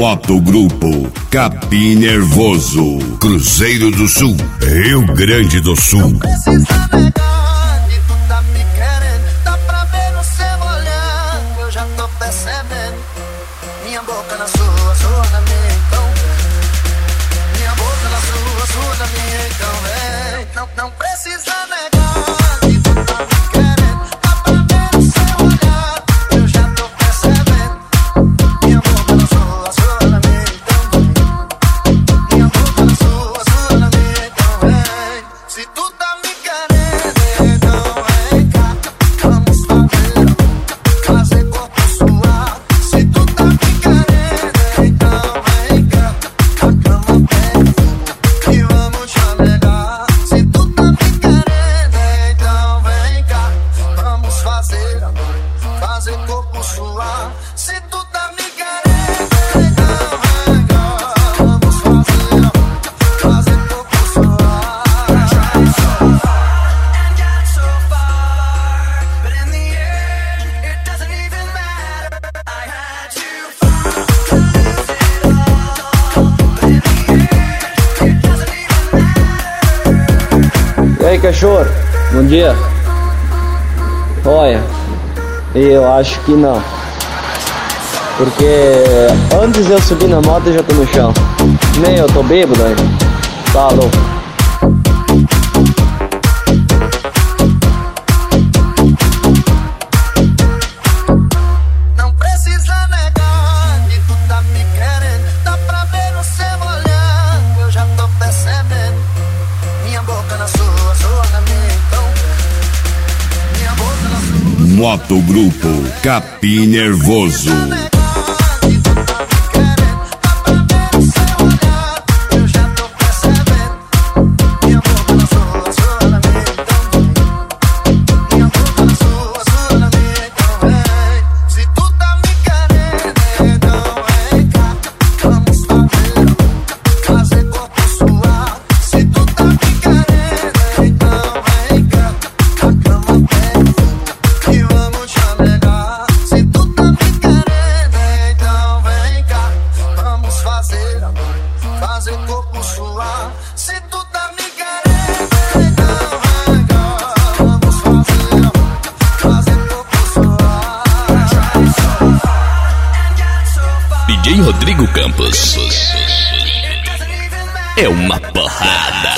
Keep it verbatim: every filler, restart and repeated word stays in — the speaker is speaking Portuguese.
Motogrupo Capim Nervoso, Cruzeiro do Sul, Rio Grande do Sul. Não precisa negar que tu tá me querendo, dá pra ver no seu olhar, eu já tô percebendo. Minha boca na sua, sua na minha, então. Minha boca na sua, sua na minha, então vem. Não, não precisa negar que tu tá me querendo, dá pra ver no seu olhar, eu já tô percebendo. Minha boca na sua, sua na minha, então vem. Minha boca na sua, sua na minha, então vem. Se tu tá me querendo, então vem cá, vamos fazer, fazer corpo suar. Se tu tá me querendo, então vem cá, a cama pega fogo e vamos chamegar. Se tu tá me querendo, então vem cá, vamos fazer amor, fazer corpo suar. Se tu tá me querendo, então vem cá, vamos fazer amor, fazer corpo suar. E aí, cachorro? Bom dia. Olha, eu acho que não. Porque antes de eu subir na moto eu já tô no chão. Nem eu tô bêbado aí. Tá louco. Não precisa negar que tu tá me querendo, dá pra ver no seu olhar, eu já tô percebendo. Minha boca na sua, sua na minha, então. Minha boca na sua. Motogrupo Capim Nervoso. Que tu tá me querendo, dá pra ver no seu olhar, eu já tô percebendo. Minha boca na sua, sua na minha, então. Minha boca na sua, sua na minha, então vem. Se tu tá me querendo, então vem cá, vamos fazer amor, fazer corpo suar. Se tu tá me querendo, então vem cá, a cama pega fogo e vamos chamegar. Se tu tá me querendo, então vem cá, vamos fazer amor, fazer corpo suar. Se tu tá me querendo, então vem cá, vamos fazer amor, fazer corpo suar. D J Rodrigo Campos é uma porrada.